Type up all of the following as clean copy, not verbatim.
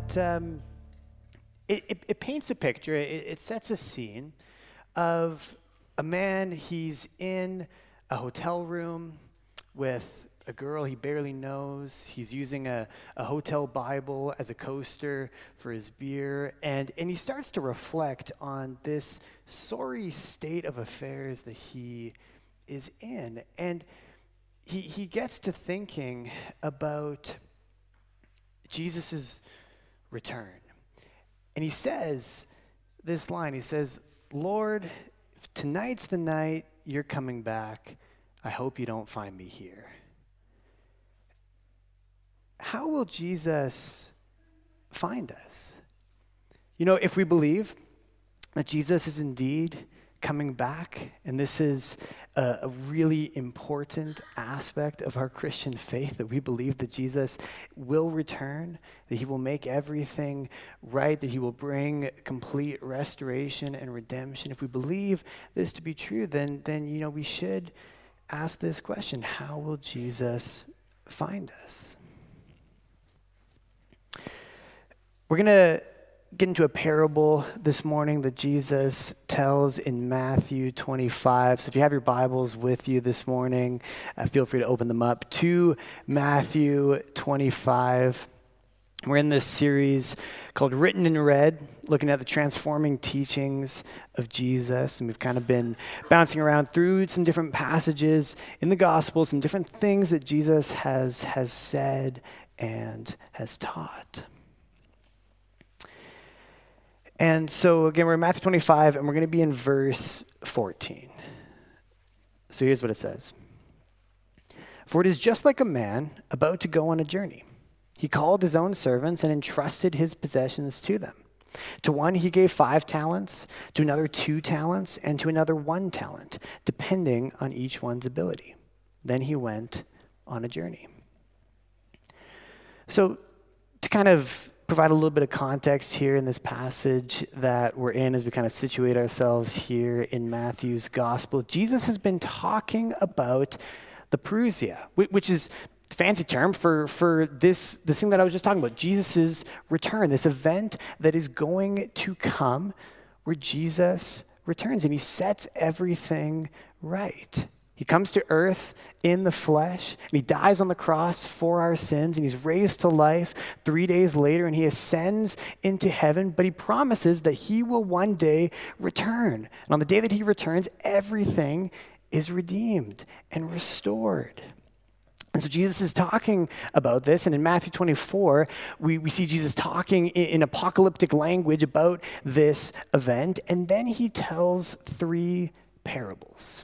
it paints a picture, it sets a scene of a man. He's in a hotel room with a girl he barely knows. He's using a hotel Bible as a coaster for his beer, and he starts to reflect on this sorry state of affairs that he is in. And he gets to thinking about Jesus' return. And he says this line, he says, "Lord, if tonight's the night you're coming back, I hope you don't find me here." How will Jesus find us? You know, if we believe that Jesus is indeed coming back, and this is a really important aspect of our Christian faith, that we believe that Jesus will return, that he will make everything right, that he will bring complete restoration and redemption. If we believe this to be true, then we should ask this question: how will Jesus find us? We're going to get into a parable this morning that Jesus tells in Matthew 25. So if you have your Bibles with you this morning, feel free to open them up to Matthew 25. We're in this series called Written in Red, looking at the transforming teachings of Jesus. And we've kind of been bouncing around through some different passages in the gospel, some different things that Jesus has said and has taught. And so, again, we're in Matthew 25, and we're going to be in verse 14. So here's what it says. "For it is just like a man about to go on a journey. He called his own servants and entrusted his possessions to them. To one he gave 5 talents, to another 2 talents, and to another 1 talent, depending on each one's ability. Then he went on a journey." So to kind of provide a little bit of context here in this passage that we're in as we kind of situate ourselves here in Matthew's gospel, Jesus has been talking about the parousia, which is a fancy term for this thing that I was just talking about, Jesus' return, this event that is going to come where Jesus returns and he sets everything right. He comes to earth in the flesh, and he dies on the cross for our sins, and he's raised to life 3 days later, and he ascends into heaven, but he promises that he will one day return. And on the day that he returns, everything is redeemed and restored. And so Jesus is talking about this, and in Matthew 24, we see Jesus talking in apocalyptic language about this event, and then he tells 3 parables.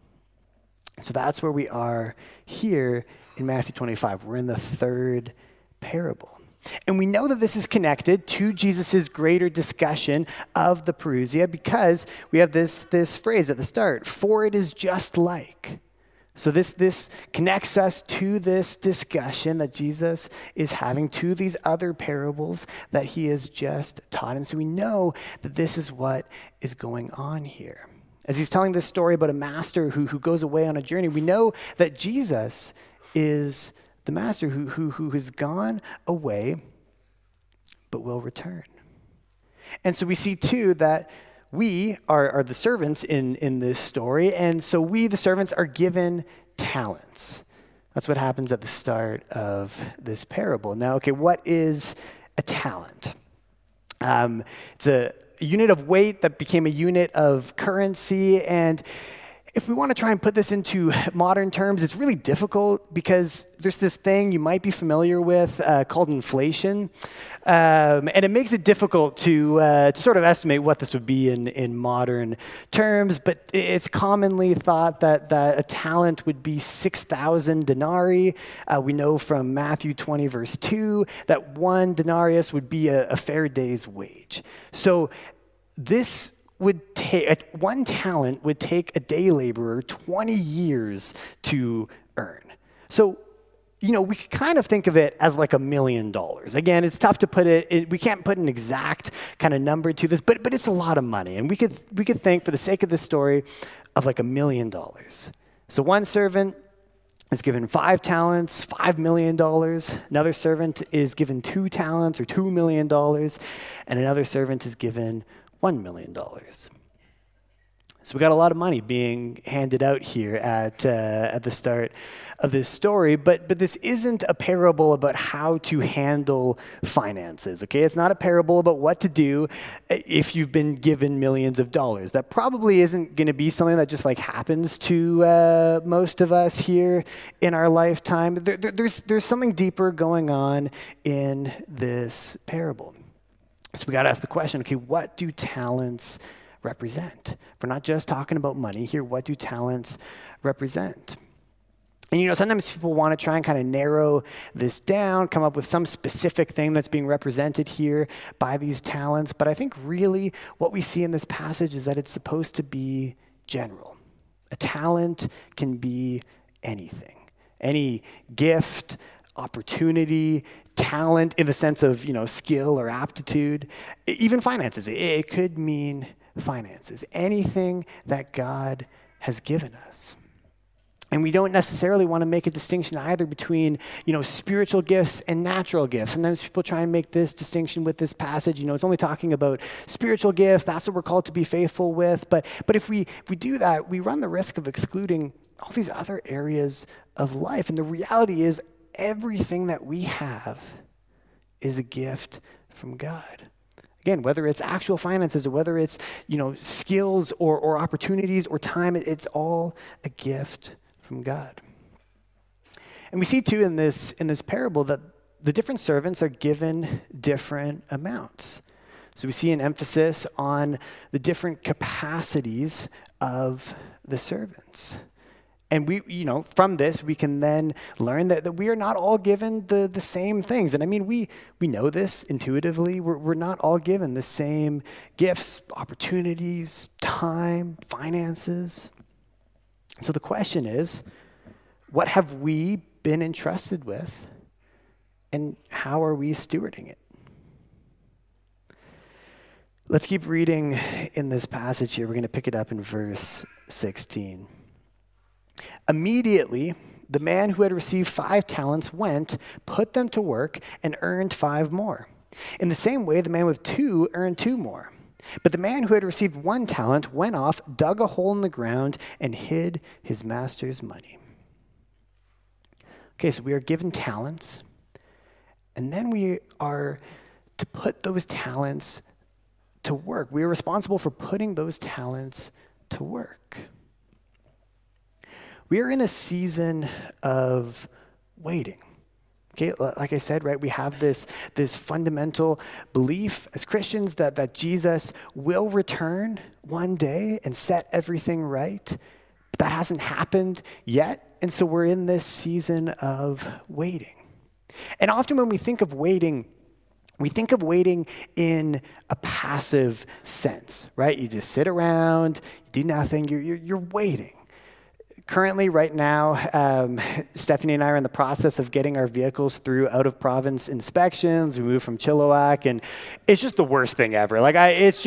So that's where we are here in Matthew 25. We're in the 3rd parable. And we know that this is connected to Jesus' greater discussion of the parousia because we have this phrase at the start, "for it is just like." So this connects us to this discussion that Jesus is having, to these other parables that he has just taught. And so we know that this is what is going on here. As he's telling this story about a master who goes away on a journey, we know that Jesus is the master who has gone away but will return. And so we see, too, that we are the servants in this story, and so we, the servants, are given talents. That's what happens at the start of this parable. Now, okay, what is a talent? It's a unit of weight that became a unit of currency. And if we want to try and put this into modern terms, it's really difficult because there's this thing you might be familiar with called inflation. And it makes it difficult to sort of estimate what this would be in modern terms. But it's commonly thought that a talent would be 6,000 denarii. We know from Matthew 20, verse 2, that 1 denarius would be a fair day's wage. So this would take, 1 talent would take a day laborer 20 years to earn. So, we can kind of think of it as like $1 million. Again, it's tough to put it, we can't put an exact kind of number to this, but it's a lot of money. And we could think, for the sake of this story, of like $1 million. So 1 servant is given 5 talents, $5 million. Another servant is given 2 talents or $2 million. And another servant is given $1 million. So we got a lot of money being handed out here at the start of this story, but this isn't a parable about how to handle finances, okay? It's not a parable about what to do if you've been given millions of dollars. That probably isn't going to be something that just like happens to most of us here in our lifetime. There's something deeper going on in this parable. So we got to ask the question, okay, what do talents represent? If we're not just talking about money here, what do talents represent? And sometimes people want to try and kind of narrow this down, come up with some specific thing that's being represented here by these talents. But I think really what we see in this passage is that it's supposed to be general. A talent can be anything, any gift, opportunity, talent in the sense of, skill or aptitude, even finances. It could mean finances, anything that God has given us. And we don't necessarily want to make a distinction either between, spiritual gifts and natural gifts. Sometimes people try and make this distinction with this passage. It's only talking about spiritual gifts. That's what we're called to be faithful with. But if we do that, we run the risk of excluding all these other areas of life. And the reality is everything that we have is a gift from God. Again, whether it's actual finances or whether it's, skills or opportunities or time, it's all a gift from God. And we see too in this parable that the different servants are given different amounts. So we see an emphasis on the different capacities of the servants. And we, from this, we can then learn that we are not all given the same things. And I mean, we know this intuitively. We're not all given the same gifts, opportunities, time, finances. So the question is, what have we been entrusted with, and how are we stewarding it? Let's keep reading in this passage here. We're going to pick it up in verse 16. Immediately, the man who had received 5 talents went, put them to work, and earned 5 more. In the same way, the man with 2 earned 2 more. But the man who had received 1 talent went off, dug a hole in the ground, and hid his master's money. Okay, so we are given talents, and then we are to put those talents to work. We are responsible for putting those talents to work. We are in a season of waiting. Okay, like I said, right, we have this fundamental belief as Christians that Jesus will return one day and set everything right. But that hasn't happened yet, and so we're in this season of waiting. And often when we think of waiting in a passive sense, right? You just sit around, you do nothing, you're waiting. Currently, right now, Stephanie and I are in the process of getting our vehicles through out-of-province inspections. We moved from Chilliwack, and it's just the worst thing ever. It's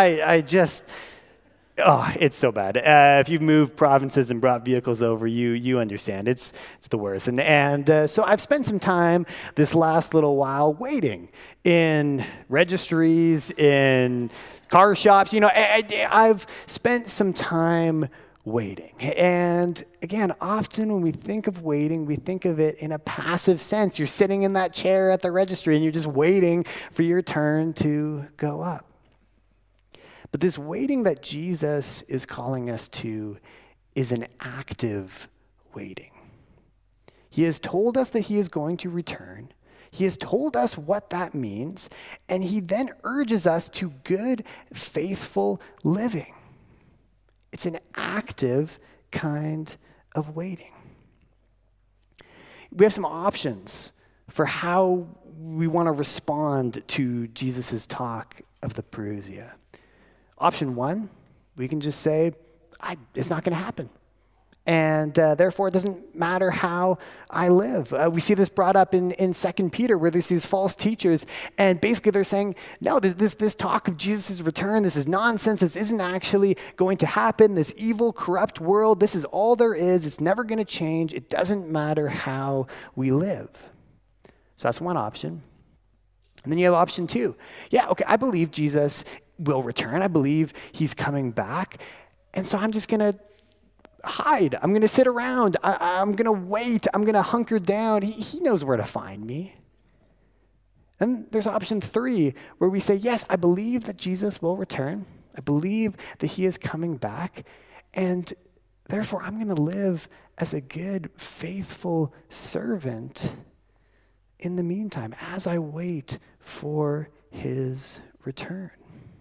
so bad. If you've moved provinces and brought vehicles over, you understand. It's the worst. And so I've spent some time this last little while waiting in registries, in car shops. I've spent some time waiting. And again, often when we think of waiting, we think of it in a passive sense. You're sitting in that chair at the registry and you're just waiting for your turn to go up. But this waiting that Jesus is calling us to is an active waiting. He has told us that he is going to return. He has told us what that means, and he then urges us to good, faithful living. It's an active kind of waiting. We have some options for how we want to respond to Jesus' talk of the parousia. Option 1, we can just say, it's not going to happen. And therefore, it doesn't matter how I live. We see this brought up in 2 Peter, where there's these false teachers, and basically they're saying, no, this talk of Jesus' return, this is nonsense. This isn't actually going to happen. This evil, corrupt world, this is all there is. It's never going to change. It doesn't matter how we live. So that's one option. And then you have option two. Yeah, okay, I believe Jesus will return. I believe he's coming back. And so I'm just going to hide. I'm going to sit around. I'm going to wait. I'm going to hunker down. He knows where to find me. And there's option three, where we say, yes, I believe that Jesus will return. I believe that he is coming back. And therefore, I'm going to live as a good, faithful servant in the meantime, as I wait for his return.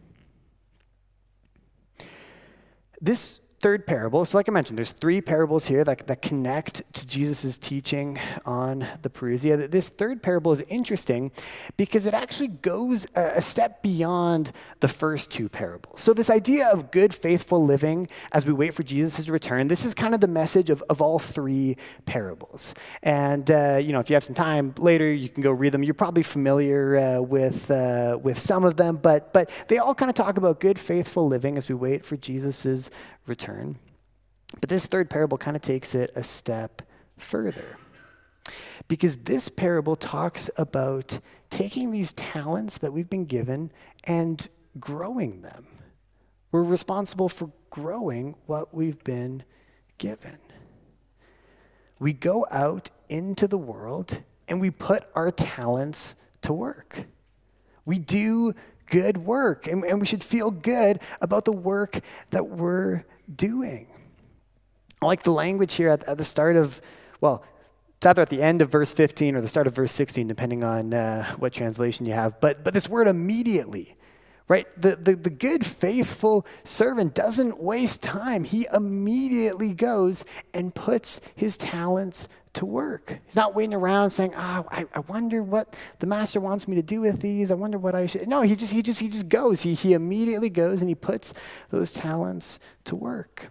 This third parable, so like I mentioned, there's three parables here that connect to Jesus' teaching on the parousia. This third parable is interesting because it actually goes a step beyond the first two parables. So this idea of good, faithful living as we wait for Jesus' return, this is kind of the message of all three parables. And, if you have some time later, you can go read them. You're probably familiar with some of them, but they all kind of talk about good, faithful living as we wait for Jesus' return. But this third parable kind of takes it a step further, because this parable talks about taking these talents that we've been given and growing them. We're responsible for growing what we've been given. We go out into the world and we put our talents to work. We do good work, and we should feel good about the work that we're doing. I like the language here at the start of, it's either at the end of verse 15 or the start of verse 16, depending on what translation you have. But this word immediately, right? The good, faithful servant doesn't waste time. He immediately goes and puts his talents to work. He's not waiting around saying, I wonder what the master wants me to do with these. I wonder what I should. No, he just goes. He immediately goes and he puts those talents to work.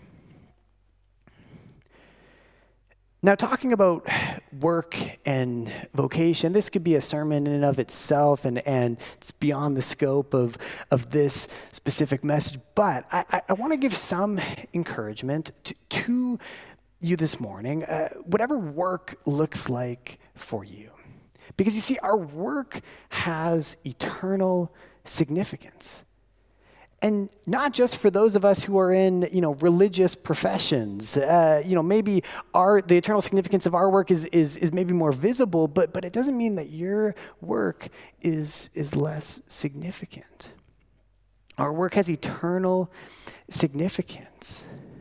Now, talking about work and vocation, this could be a sermon in and of itself, and it's beyond the scope of this specific message. But I want to give some encouragement to you this morning, whatever work looks like for you. Because you see, our work has eternal significance. And not just for those of us who are in, religious professions. Maybe the eternal significance of our work is maybe more visible, but it doesn't mean that your work is less significant. Our work has eternal significance.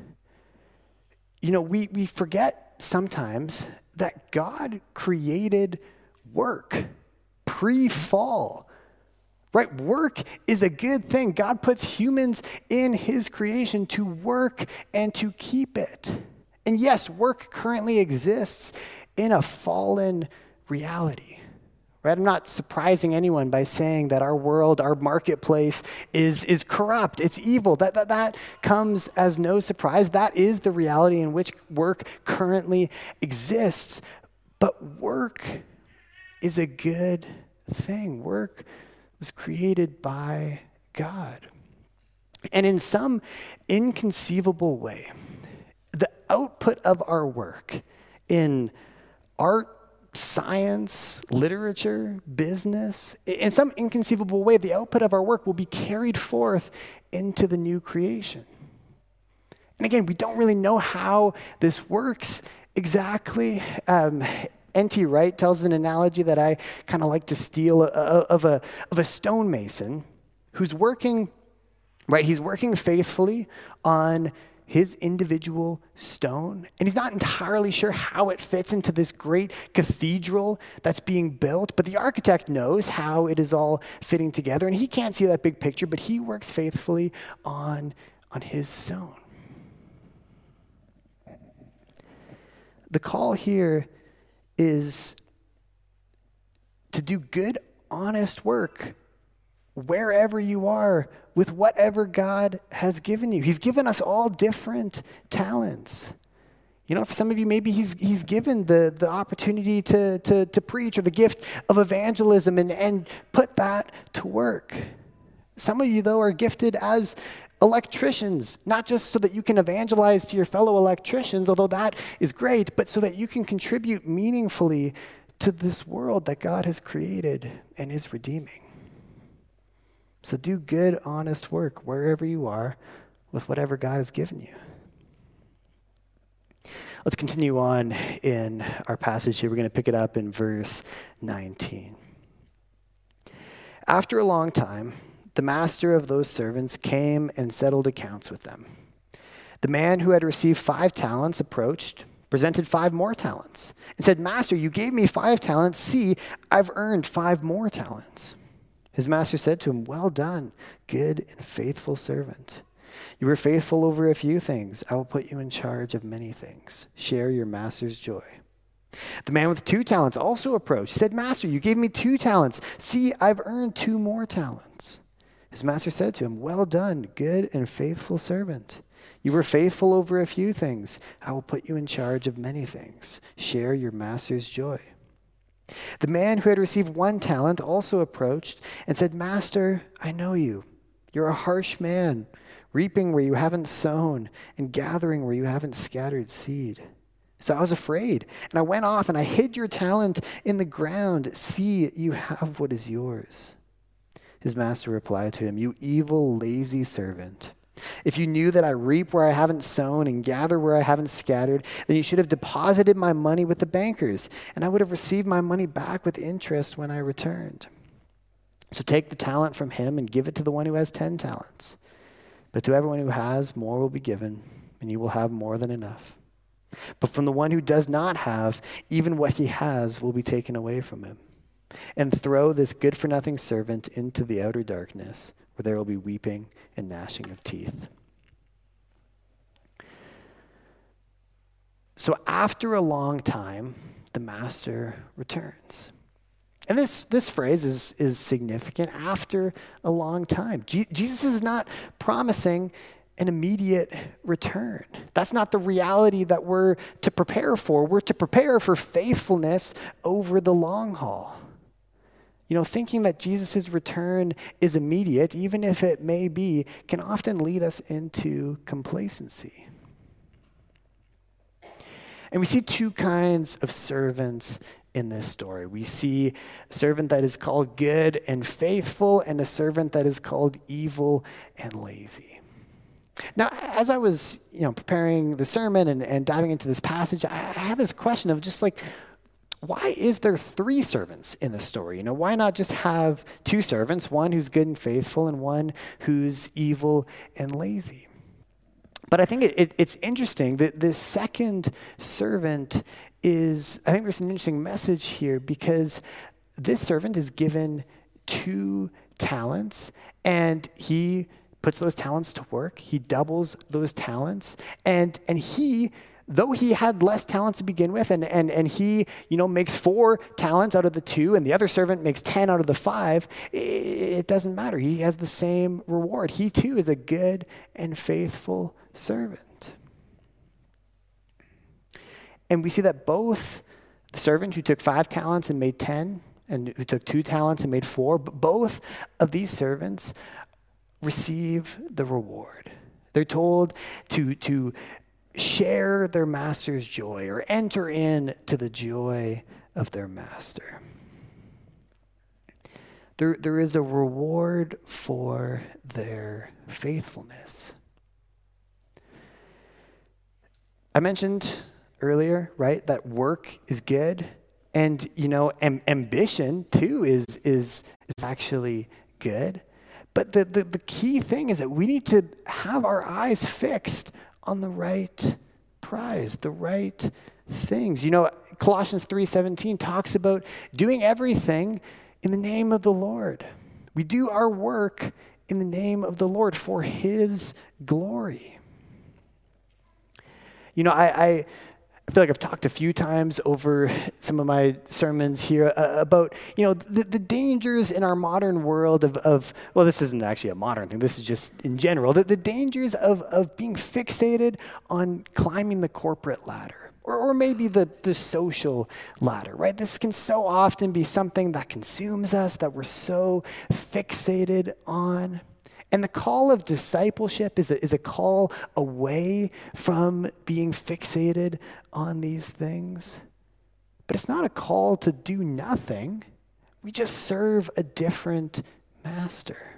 We forget sometimes that God created work pre-fall. Right? Work is a good thing. God puts humans in his creation to work and to keep it. And yes, work currently exists in a fallen reality. Right? I'm not surprising anyone by saying that our world, our marketplace is corrupt. It's evil. That comes as no surprise. That is the reality in which work currently exists. But work is a good thing. Work was created by God. And in some inconceivable way, the output of our work in art, science, literature, business, in some inconceivable way, the output of our work will be carried forth into the new creation. And again, we don't really know how this works exactly. N.T. Wright tells an analogy that I kind of like to steal of a stonemason who's working, right? He's working faithfully on his individual stone, and he's not entirely sure how it fits into this great cathedral that's being built, but the architect knows how it is all fitting together, and he can't see that big picture, but he works faithfully on his stone. The call here is to do good, honest work wherever you are with whatever God has given you. He's given us all different talents. For some of you, maybe he's given the opportunity to preach, or the gift of evangelism, and put that to work. Some of you, though, are gifted as electricians, not just so that you can evangelize to your fellow electricians, although that is great, but so that you can contribute meaningfully to this world that God has created and is redeeming. So do good, honest work wherever you are with whatever God has given you. Let's continue on in our passage here. We're going to pick it up in verse 19. After a long time, the master of those servants came and settled accounts with them. The man who had received 5 talents approached, presented 5 more talents, and said, "Master, you gave me 5 talents. See, I've earned 5 more talents." His master said to him, "Well done, good and faithful servant. You were faithful over a few things. I will put you in charge of many things. Share your master's joy." The man with 2 talents also approached. He said, "Master, you gave me 2 talents. See, I've earned 2 more talents." His master said to him, "Well done, good and faithful servant. You were faithful over a few things. I will put you in charge of many things. Share your master's joy." The man who had received 1 talent also approached and said, "Master, I know you. You're a harsh man, reaping where you haven't sown and gathering where you haven't scattered seed. So I was afraid, and I went off and I hid your talent in the ground. See, you have what is yours." His master replied to him, "You evil, lazy servant. If you knew that I reap where I haven't sown and gather where I haven't scattered, then you should have deposited my money with the bankers, and I would have received my money back with interest when I returned. So take the talent from him and give it to the one who has 10 talents. But to everyone who has, more will be given, and you will have more than enough. But from the one who does not have, even what he has will be taken away from him. And throw this good-for-nothing servant into the outer darkness, where there will be weeping and gnashing of teeth." So after a long time, the master returns. And this phrase is significant. After a long time. Jesus is not promising an immediate return. That's not the reality that we're to prepare for. We're to prepare for faithfulness over the long haul. Thinking that Jesus' return is immediate, even if it may be, can often lead us into complacency. And we see 2 kinds of servants in this story. We see a servant that is called good and faithful, and a servant that is called evil and lazy. Now, as I was preparing the sermon and diving into this passage, I had this question of just like, why is there 3 servants in the story? Why not just have 2 servants, one who's good and faithful and one who's evil and lazy? But I think it's interesting that this second servant I think there's an interesting message here, because this servant is given 2 talents, and he puts those talents to work. He doubles those talents, and he, though he had less talents to begin with, and he, makes 4 talents out of the 2, and the other servant makes 10 out of the 5, it doesn't matter. He has the same reward. He too is a good and faithful servant. And we see that both the servant who took 5 talents and made 10, and who took 2 talents and made 4, but both of these servants receive the reward. They're told to share their master's joy, or enter into the joy of their master. There is a reward for their faithfulness. I mentioned earlier, right, that work is good, and ambition too is actually good. But the key thing is that we need to have our eyes fixed on the right prize, the right things. Colossians 3:17 talks about doing everything in the name of the Lord. We do our work in the name of the Lord for his glory. I feel like I've talked a few times over some of my sermons here about, the dangers in our modern world of, well, this isn't actually a modern thing. This is just in general, the dangers of being fixated on climbing the corporate ladder or maybe the social ladder, right? This can so often be something that consumes us, that we're so fixated on. And the call of discipleship is a call away from being fixated on these things. But it's not a call to do nothing. We just serve a different master.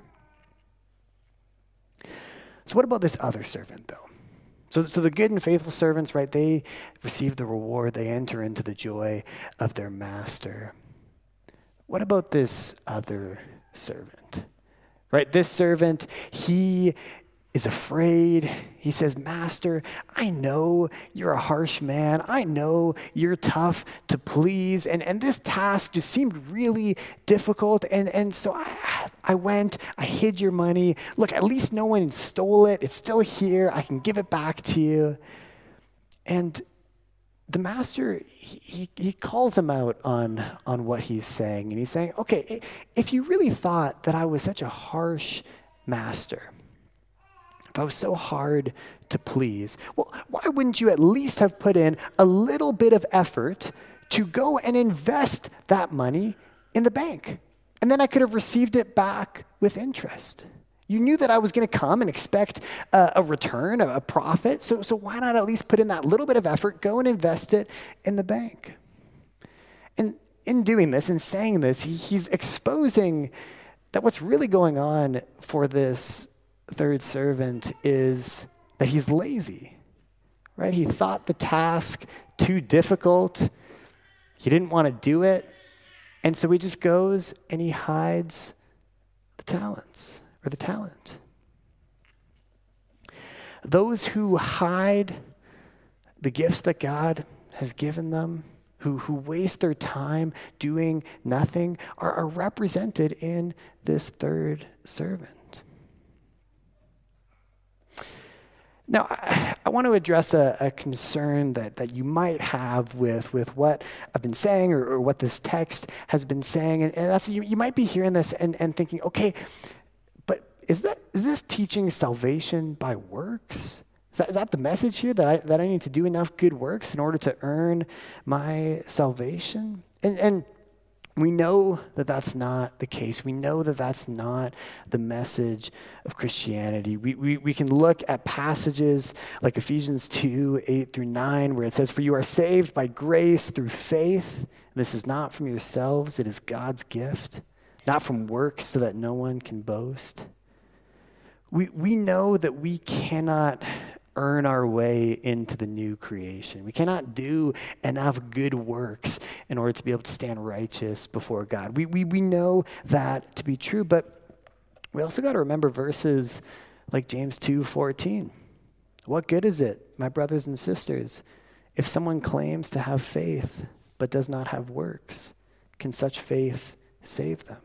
So what about this other servant, though? So the good and faithful servants, right, they receive the reward. They enter into the joy of their master. What about this other servant? Right, this servant, he is afraid. He says, Master, I know you're a harsh man. I know you're tough to please. And this task just seemed really difficult. And so I went, I hid your money. Look, at least no one stole it. It's still here. I can give it back to you. And the master, he calls him out on what he's saying. And he's saying, okay, if you really thought that I was such a harsh master, if I was so hard to please, well, why wouldn't you at least have put in a little bit of effort to go and invest that money in the bank? And then I could have received it back with interest. You knew that I was going to come and expect a return, a profit. So why not at least put in that little bit of effort, go and invest it in the bank? And in doing this, in saying this, he's exposing that what's really going on for this third servant is that he's lazy, right? He thought the task too difficult. He didn't want to do it. And so he just goes and he hides the talents. Or the talent. Those who hide the gifts that God has given them, who waste their time doing nothing, are represented in this third servant. Now, I want to address a concern that you might have with what I've been saying or what this text has been saying. And that's, you might be hearing this and thinking, okay, Is this teaching salvation by works? Is that the message here, that I need to do enough good works in order to earn my salvation? And we know that that's not the case. We know that that's not the message of Christianity. We can look at passages like Ephesians 2, 8 through 9, where it says, "For you are saved by grace through faith. This is not from yourselves, it is God's gift, not from works so that no one can boast." We know that we cannot earn our way into the new creation. We cannot do enough good works in order to be able to stand righteous before God. We know that to be true, but we also got to remember verses like James 2:14. What good is it, my brothers and sisters, if someone claims to have faith but does not have works? Can such faith save them?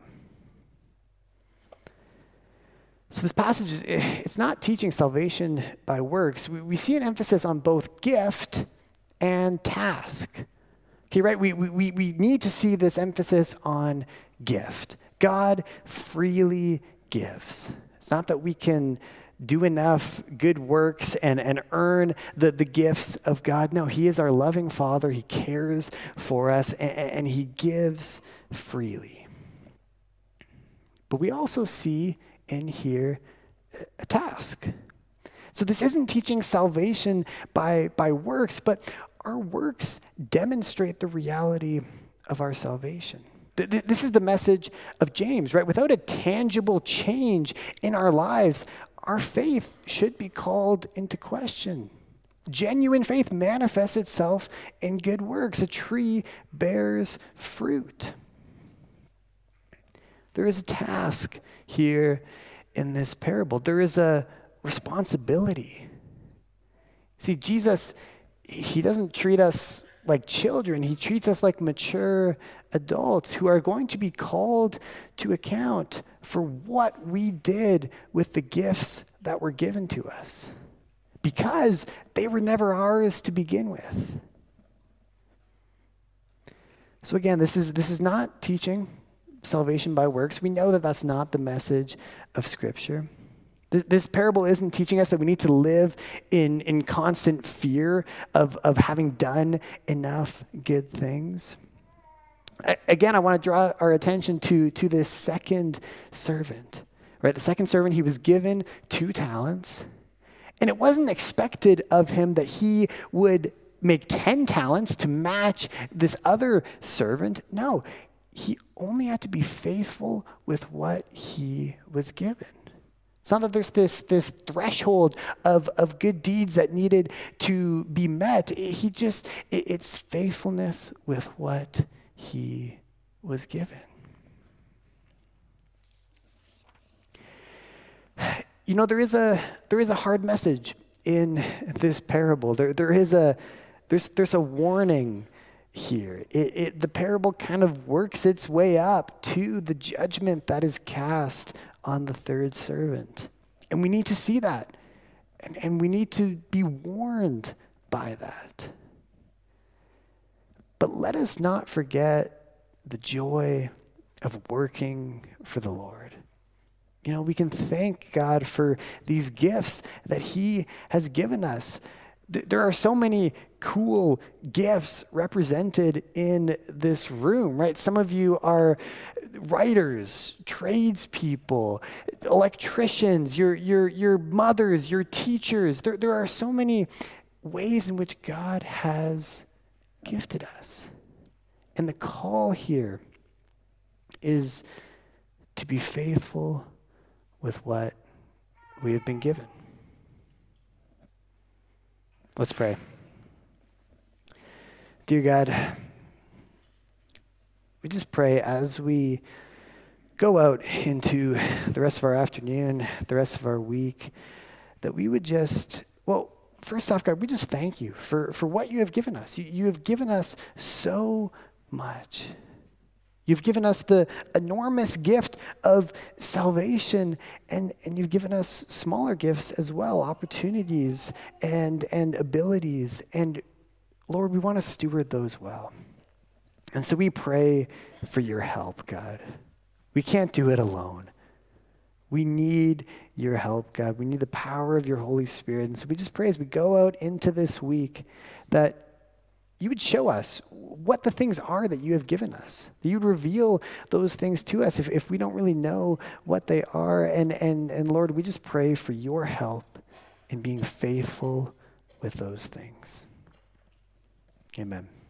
So this passage, it's not teaching salvation by works. We see an emphasis on both gift and task. Okay, right? We need to see this emphasis on gift. God freely gives. It's not that we can do enough good works and earn the gifts of God. No, he is our loving Father. He cares for us, and he gives freely. But we also see in here a task. So this isn't teaching salvation by works, but our works demonstrate the reality of our salvation. This is the message of James, right? Without a tangible change in our lives, our faith should be called into question. Genuine faith manifests itself in good works. A tree bears fruit. There is a task here in this parable. There is a responsibility. See, Jesus, he doesn't treat us like children. He treats us like mature adults who are going to be called to account for what we did with the gifts that were given to us, because they were never ours to begin with. So again, this is not teaching salvation by works. We know that that's not the message of Scripture. This parable isn't teaching us that we need to live in constant fear of having done enough good things. Again, I want to draw our attention to this second servant. Right? The second servant, he was given 2 talents, and it wasn't expected of him that he would make 10 talents to match this other servant. No, he only had to be faithful with what he was given. It's not that there's this threshold of good deeds that needed to be met. It's faithfulness with what he was given. You know, there is a hard message in this parable. There's a warning here. The parable kind of works its way up to the judgment that is cast on the third servant. And we need to see that. And we need to be warned by that. But let us not forget the joy of working for the Lord. You know, we can thank God for these gifts that he has given us. There are so many cool gifts represented in this room, right? Some of you are writers, tradespeople, electricians, your mothers, your teachers. There are so many ways in which God has gifted us. And the call here is to be faithful with what we have been given. Let's pray. Dear God, we just pray as we go out into the rest of our afternoon, the rest of our week, that we would just, first off, God, we just thank you for what you have given us. You have given us so much. You've given us the enormous gift of salvation, and you've given us smaller gifts as well, opportunities and abilities. And Lord, we want to steward those well. And so we pray for your help, God. We can't do it alone. We need your help, God. We need the power of your Holy Spirit. And so we just pray as we go out into this week that you would show us what the things are that you have given us. That you'd reveal those things to us if we don't really know what they are. And Lord, we just pray for your help in being faithful with those things. Amen.